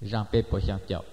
rằng bê bộ sang chậu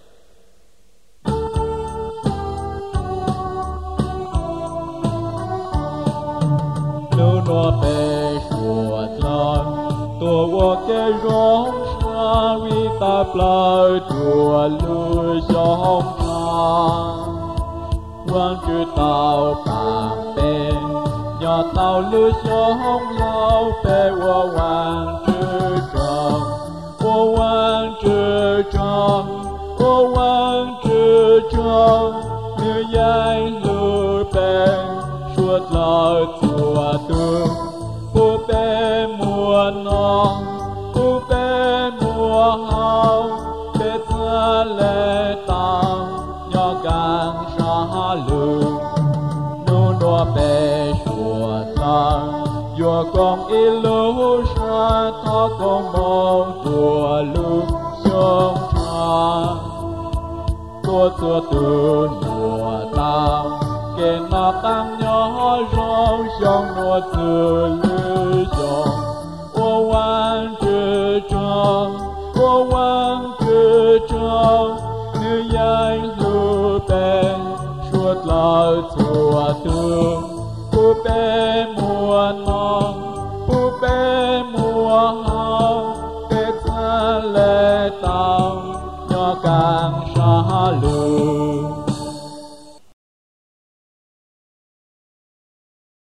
lưu nua bê chùa chân tua vô kê rong sa vi ta plai chùa lưu sông thang quan chư tàu bàng bê nhỏ tàu lưu sông lao bê vô hoàng chư trần vô hoàng chư trần vô hoàng chư trần như dây lưu bê suốt lời chùa tương phù bê mùa non phù bê mùa hao bê thơ lê tăng nhỏ càng xa lương nô nô bê chùa tăng dùa con y lưu xa thó con mong chùa lưu sông trà cô chùa tư mùa tăng kê na tăng nhỏ rong sông nô tư lưu sông ô quan chư trăng ô quan chư trăng như dây lưu bê suốt lời chùa tương phù bê mùa non phù bê mùa hao bê thơ lê tăng nhỏ càng